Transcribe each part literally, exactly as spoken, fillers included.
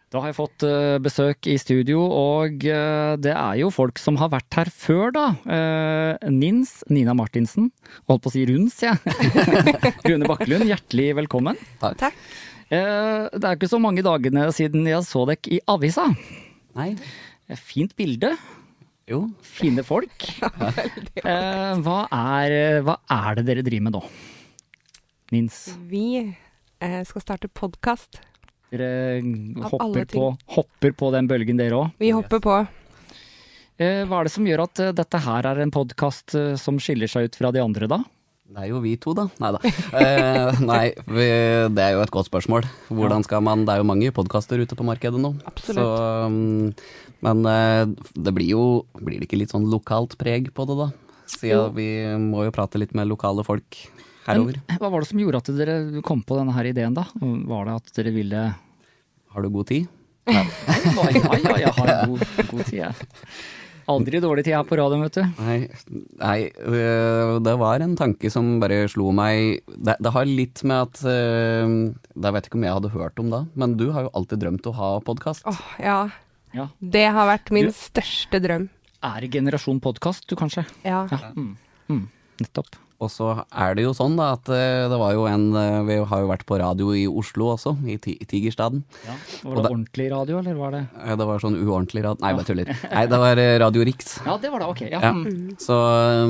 Da har jeg fått uh, besøk i studio, og uh, det er jo folk som har vært her før da. Uh, Nins, Nina Martinsen, holdt på å si Runs, ja. Rune Bakkelund, hjertelig velkommen. Takk. Takk. Uh, det er ikke så mange dagene siden jeg så deg i avisa. Nei. Fint bilde. Jo. Fine folk. uh, hva, er, hva er det dere driver med nå? Nins? Vi uh, skal starte podcast. Dere hopper på, hopper på den bølgen dere også. Vi hopper på. Eh, hva er det som gjør at uh, dette her er en podcast uh, som skiller seg ut fra de andre da? Det er jo vi to da. Neida. Eh, nei, vi, det er jo et godt spørsmål. Hvordan skal man, det er jo mange podcaster ute på markedet nå. Absolutt. Så, um, men uh, det blir jo, blir det ikke litt sånn lokalt preg på det da? Siden vi må jo prate litt med lokale folk. Men, hva var det som gjorde at dere kom på denne her ideen da? Var det at dere ville... Har du god tid? Ja, ja, ja jeg har god, god tid, jeg. Aldri dårlig tid her på radioen, vet du. Nei, nei, det var en tanke som bare slo meg. Det, det har litt med at, det vet jeg ikke om jeg hadde hørt om da, men du har jo alltid drømt å ha podcast. Åh, oh, ja. ja. Det har vært min du, største drøm. Er det generasjon podcast, du kanskje? Ja. ja. Mm. Mm. Nettopp. Og så er det jo sånn da, at det var jo en, vi har jo vært på radio i Oslo også, i Tigerstaden. Ja, var det da, ordentlig radio, eller var det? Det var sånn uordentlig radio, nei, bare tuller. Nei, det var Radio Riks. Ja, det var det, ok. Ja. Ja. Så,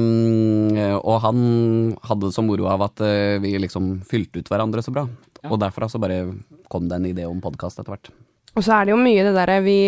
og han hadde så moro av at vi liksom fylte ut hverandre så bra. Ja. Og derfor så bare kom det en idé om podcast etter hvert. Og så er det jo mye det der vi...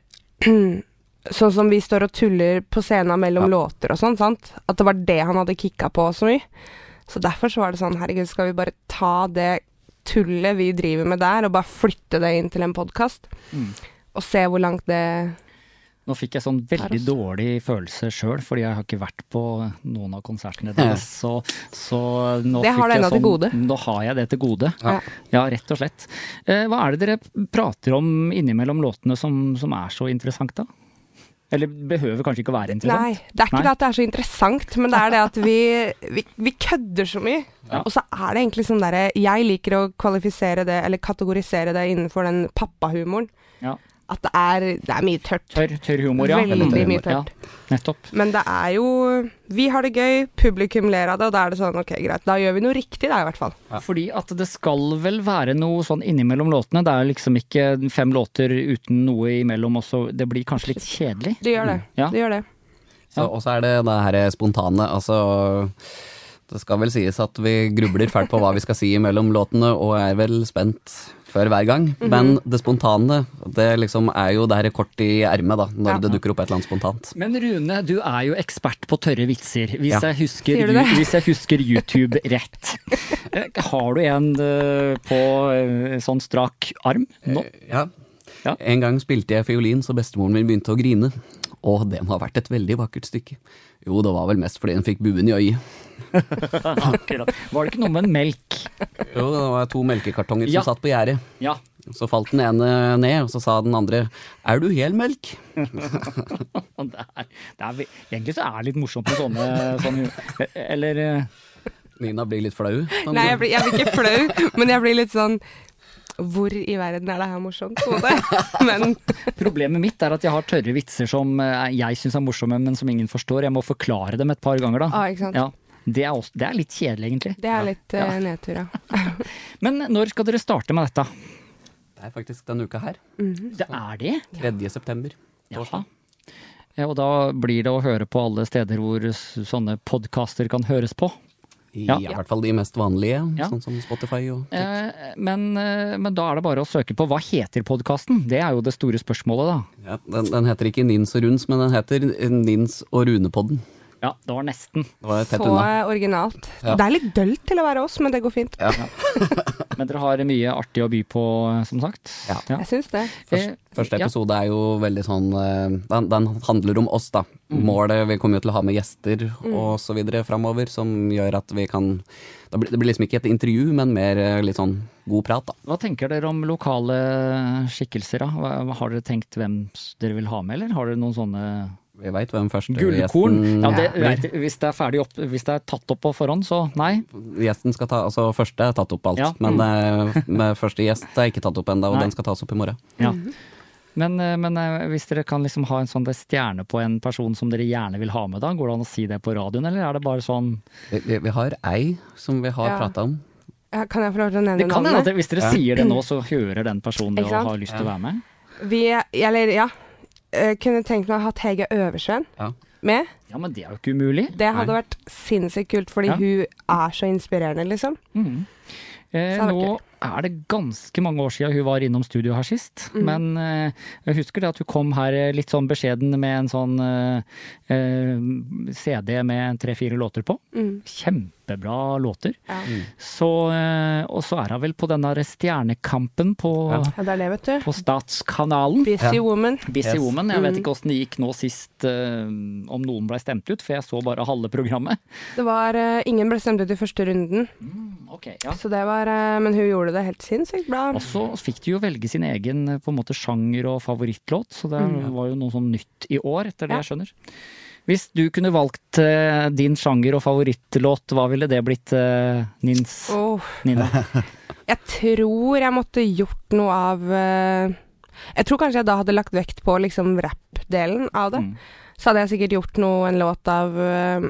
Sånn som vi står og tuller på scenen mellom ja. låter og sånn, sant? At det var det han hadde kicka på så mye. Så derfor så var det sånn, herregud, skal vi bare ta det tullet vi driver med der, og bare flytte det inn til en podcast? Mm. Og se hvor langt det... Nå fikk jeg sånn veldig dårlig følelse selv, fordi jeg har ikke vært på noen av konsertene deres, så, så nå det har fikk du ennå sånn, til gode. Nå har jeg det til gode. Ja, ja rett og slett. Eh, hva er det dere prater om innimellom låtene som, som er så interessant da? Eller behøver kanskje ikke å være interessant? Nei, det er ikke Nei. det at det er så interessant, men det er det at vi, vi, vi kødder så mye. Ja. Og så er det egentlig sånn der, jeg liker å kvalifisere det, eller kategorisere det innenfor den pappahumoren. Ja. At det er, det er mye tørt. Tørr, tørr humor, ja. Veldig tørr mye tørt. Ja, nettopp. Men det er jo, vi har det gøy, publikum ler av det, og da er det sånn, ok, greit, da gjør vi noe riktig da i hvert fall. Ja. Fordi at det skal vel være noe sånn innimellom låtene, det er liksom ikke fem låter uten noe imellom også, det blir kanskje litt kjedelig. Det gjør det, ja. det gjør det. Så, og så er det det her spontane, altså... Det skal vel sies at vi grubler fælt på hva vi skal si mellom låtene, og er vel spent før hver gang. Mm-hmm. Men det spontane, det liksom er jo det her kort i ermet da, når ja. det dukker opp et eller annet spontant. Men Rune, du er jo ekspert på tørre vitser, hvis, ja. jeg, husker, hvis jeg husker YouTube rett. Har du en på sånn strak arm nå? Ja. ja. En gang spilte jeg fiolin, så bestemoren min begynte å grine. Og det må ha vært et veldig vakkert stykke. Jo, det var vel mest fordi den fikk buen i øyet. Akkurat. Var det ikke noe med en melk? Jo, det var to melkekartonger som ja. satt på gjerdet. Ja. Så falt den ene ned, og så sa den andre, er du helmelk? det er, det er, egentlig så er det litt morsomt med sånne, sånne eller... Nina blir litt flau. Nei, jeg blir, jeg blir ikke flau, men jeg blir litt sånn, hvor i verden er det her morsomt? Men problemet mitt er at jeg har tørre vitser som jeg synes er morsomme, men som ingen forstår. Jeg må forklare dem et par ganger da. Ah, ikke sant? Ja. Det er, også, det er litt kjedelig egentlig. Det er litt ja. uh, nedtur, ja. Men når skal dere starte med dette? Det er faktisk denne uka her. Mm-hmm. Det er det? tredje september. Jaha. Ja, og da blir det å høre på alle steder hvor sånne podcaster kan høres på. I, ja. I hvert fall de mest vanlige, ja. sånn som Spotify og eh, men, eh, men da er det bare å søke på hva heter podcasten? Det er jo det store spørsmålet da. Ja, den, den heter ikke Nins og Runs, men den heter Nins og Rune-podden. Ja, det var nesten. Det var så originalt. Ja. Det er litt dølt til å være oss, men det går fint. Ja. Men dere har mye artig å by på, som sagt. Ja, ja. Jeg synes det. Først, første episode er jo veldig sånn, den, den handler om oss da. Mm. Målet, vi kommer jo til å ha med gjester mm. og så videre fremover, som gjør at vi kan, det blir, det blir liksom ikke et intervju, men mer litt sånn god prat da. Hva tenker dere om lokale skikkelser da? Hva, har dere tenkt hvem dere vil ha med, eller har dere noen sånne... Vi vet hvem første Gullkorn. gjesten Ja, det, blir. vet, hvis, det er ferdig opp, hvis det er tatt opp på forhånd, så nei. Gjesten skal ta, altså første er tatt opp alt, Ja. men eh, med første gjest er ikke tatt opp enda, og Nei. den skal tas opp i morgen. Ja. Men, eh, men eh, hvis dere kan liksom ha en sånn stjerne på en person som dere gjerne vil ha med, da, går det an å si det på radioen, eller er det bare sånn? Vi, vi, vi har ei som vi har Ja. pratet om. Ja, kan jeg få lov til å nevne Det kan hende navnet? at hvis dere Ja. sier det nå, så hører den personen det Ikke og sant? har lyst til å være med. Vi, eller ja, eh, kunne tenkt meg å ha Hege Øversjøen Ja. med. Ja, men det er jo ikke umulig. Det hadde vært sinnssykt kult, fordi Ja. hun er så inspirerende, liksom. Mhm. Eh, Så er det nå er det ganske mange år siden hun var innom studio her sist, Mhm. men eh, jeg husker det at hun kom her eh, litt sånn beskjeden med en sånn eh, eh, C D med tre-fire låter på. Mm. Kjempebra låter. Ja. Så, eh, og så er hun vel på den der Stjernekampen på, Ja. ja, det er det, vet du. på Statskanalen. Busy Ja. woman. Busy Yes. Woman. Jeg vet Mhm. ikke åssen det gikk nå sist, eh, om noen ble stemt ut, for jeg så bare halve programmet. Det var eh, Ingen ble stemt ut i første runden, Ok, ja. så det var eh, men hun gjorde det helt sinnssykt bra. Og så fikk de jo velge sin egen eh, på en måte sjanger og favorittlåt, så det Mm. var jo noe sånn nytt i år, etter det Ja. jeg skjønner. Hvis du kunne valgt eh, din sjanger og favorittlåt, hva ville det blitt, eh, Nins? Åh, Nina? jeg tror jeg måtte gjort noe av eh, Jeg tror kanskje jeg da hadde lagt vekt på liksom rap-delen av det. Mm. Så hadde jeg sikkert gjort noe, en låt av eh,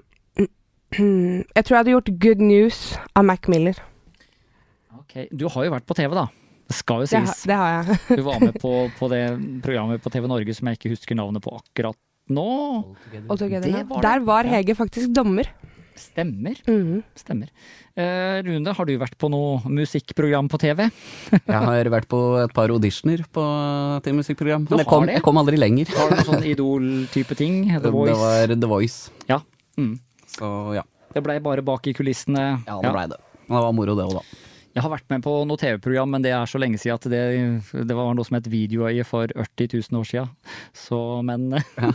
Jeg tror jeg hadde gjort Good News av Mac Miller. Ok, du har jo vært på T V da. Det skal jo Det, ha- sies. det har jeg. Du var med på, på det programmet på T V Norge som jeg ikke husker navnet på akkurat nå. All Together Det Now. var det. Der var Ja. Hege faktisk dommer. Stemmer. Mhm. Stemmer. Eh, Rune, har du vært på noe musikkprogram på T V? Jeg har vært på et par auditioner på, til musikkprogram, Du men jeg har kom, det? jeg kom aldri lenger. Har du noen sånn Idol-type ting? The Det Voice? var The Voice, Ja. Mm. så ja, Det blei bare bak i kulissene. ja det blei det. Men det var moro det også da. Jeg har vært med på noe T V-program, men det er så lenge siden at det, det var noe som het Videoøye for ørti tusen år siden. Så, men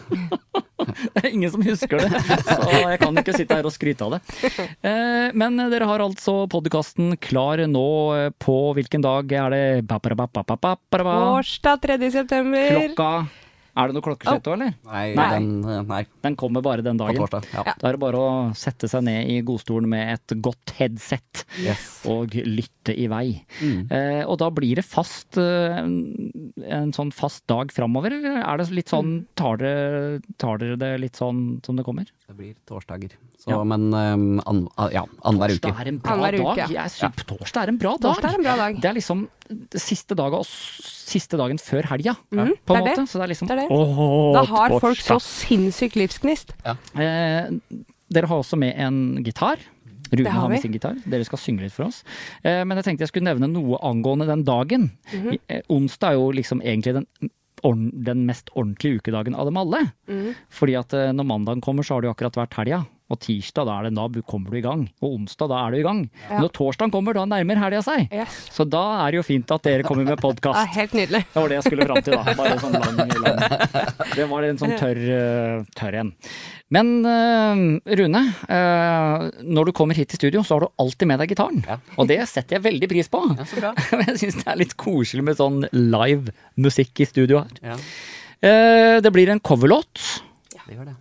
det er ingen som husker det, så jeg kan ikke sitte her og skryte av det. Eh, Men dere har altså podkasten klar nå på hvilken dag er det? Ba-ba-ba-ba-ba-ba-ba. Torsdag tredje september. Klokka Er det noe klokkeslett òg, eller? Nei, Nei. Den, nei, Den kommer bare den på dagen. torsdag. Ja. Ja. Da er det bare å sette seg ned i godstolen med et godt headset Yes. og lytte i vei. Mm. Eh, og da blir det fast eh, en sånn fast dag framover, eller er det litt sånn tar dere, tar dere det litt sånn som det kommer? Det blir torsdager. Så, Ja. Men um, an, ja, annenhver uke. Torsdag er en bra Annenhver dag. uke, Jeg synes Torsdag er en bra dag. Torsdag er en bra dag. Det er liksom siste, dag, og s- siste dagen før helga, Mhm, på en det er måte. det. Så det er liksom Det er det. åh, Da har folk så torsdag. sinnssykt livsgnist. Eh, dere har også med en gitar. Rune Det har har med vi. sin gitar. Dere skal synge litt for oss. Eh, men jeg tenkte jeg skulle nevne noe angående den dagen. Mhm. I- eh, onsdag er jo liksom egentlig den, ordn- den mest ordentlige ukedagen av dem alle. Mhm. Fordi at eh, når mandagen kommer, så har det jo akkurat vært helga. Og tirsdag, da er det da du- kommer du i gang. Og onsdag, da er du i gang. Ja. Når torsdagen kommer, da nærmer helga seg. Yes. Så da er det jo fint at dere kommer med Det er podkast. helt nydelig. Det var det jeg skulle fram til, da. Bare sånn lang, lang. Det var en sånn tørr, eh, tørr en. Men eh, Rune, eh, når du kommer hit til studio, så har du alltid med deg gitaren. Ja. Og det setter jeg veldig pris på. Ja, så bra. Jeg syns det er litt koselig med sånn live musikk i studio her. Ja, Eh, det blir en coverlåt. det gjør det.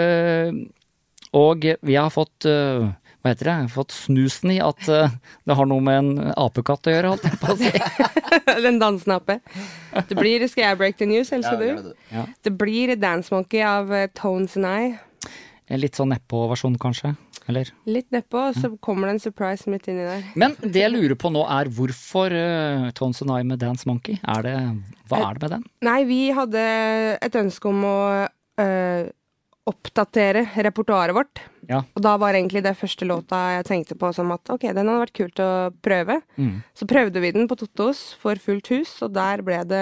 Eh, og vi har fått eh, hva heter det? Fått snusen i at eh, det har noe med en apekatt å gjøre, holdt jeg på å si. Den dansende ape. Det blir Skal jeg break the news, elsker Ja, gjør du? det. Ja. Det blir Dance Monkey av eh, Tones and I. En litt sånn nedpå-versjon, kanskje? Eller? Litt nedpå, og så kommer det en surprise midt inni der. Men det jeg lurer på nå er hvorfor uh, Tones and I med Dance Monkey? Er det, hva er det med den? Nei, vi hadde et ønske om å øh, oppdatere repertoaret vårt. Ja. Og da var egentlig det første låta jeg tenkte på som at ok, den hadde vært kult å prøve. Mm. Så prøvde vi den på Tottos for fullt hus, og der ble det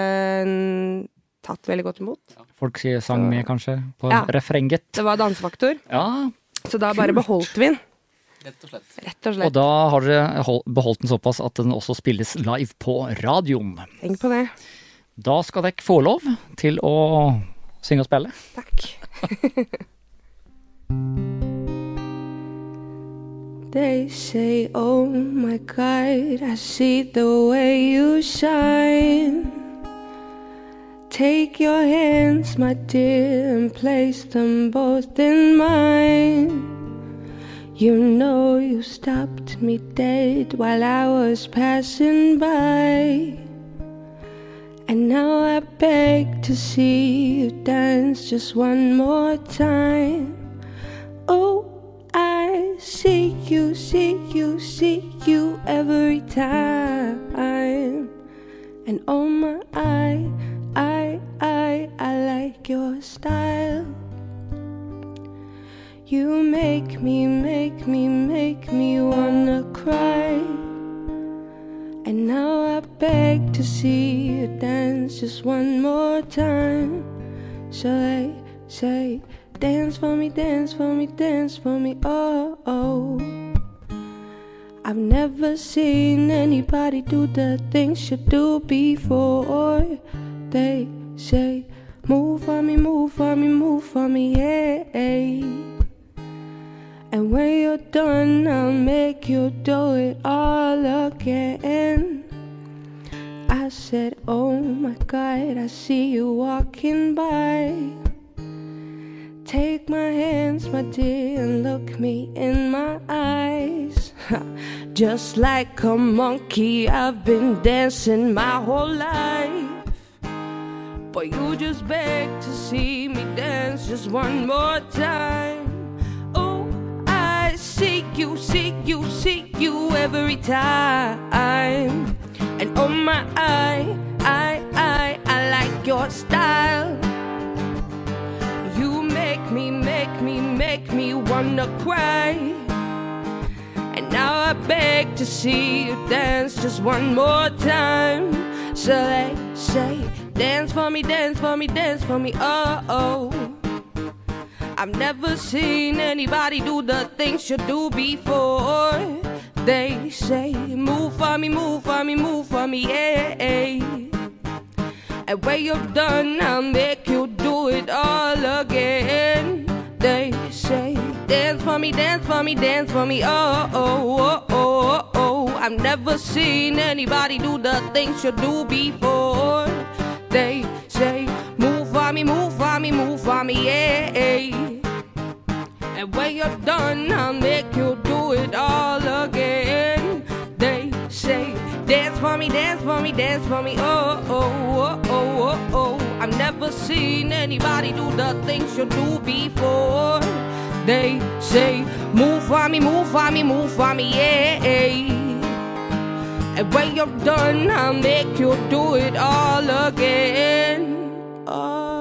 mm, tatt veldig godt imot. Folk sang med, kanskje, på Ja. refrenget. Det var dansefaktor, Ja, så da bare beholdt vi den. Rett og slett. Rett og og slett. da har dere hol- beholdt den såpass at den også spilles live på radioen. Tenk på det. Da skal dere få lov til å synge og spille. Takk. They say, oh my God, I see the way you shine. Take your hands, my dear, and place them both in mine. You know you stopped me dead while I was passing by. And now I beg to see you dance just one more time. Oh, I see you, see you, see you every time. And oh my, I, I, I, I like your style. You make me, make me, make me wanna cry. And now I beg to see you dance just one more time. So I say, dance for me, dance for me, dance for me, oh, oh. I've never seen anybody do the things you do before. They say, move for me, move for me, move for me, yeah. And when you're done, I'll make you do it all again. I said, oh my God, I see you walking by. Take my hands, my dear, and look me in my eyes. Just like a monkey, I've been dancing my whole life. But you just beg to see me dance just one more time. Oh, I see you, see you, see you every time. And oh my, I, I, I, I like your style. You make me, make me, make me wanna cry. And now I beg to see you dance just one more time. So they say, dance for me, dance for me, dance for me, oh, oh. I've never seen anybody do the things you do before. They say, move for me, move for me, move for me, yeah. And when you're done, I'll make you do it all again. They say, dance for me, dance for me, dance for me, oh, oh, oh, oh, oh. I've never seen anybody do the things you do before. They say, move for me, move for me, move for me, yeah. And when you're done, I'll make you do it all again. They say, dance for me, dance for me, dance for me, oh, oh, oh, oh, oh, oh. I've never seen anybody do the things you do before. They say, move for me, move for me, move for me, yeah. And when you're done, I'll make you do it all again. Oh.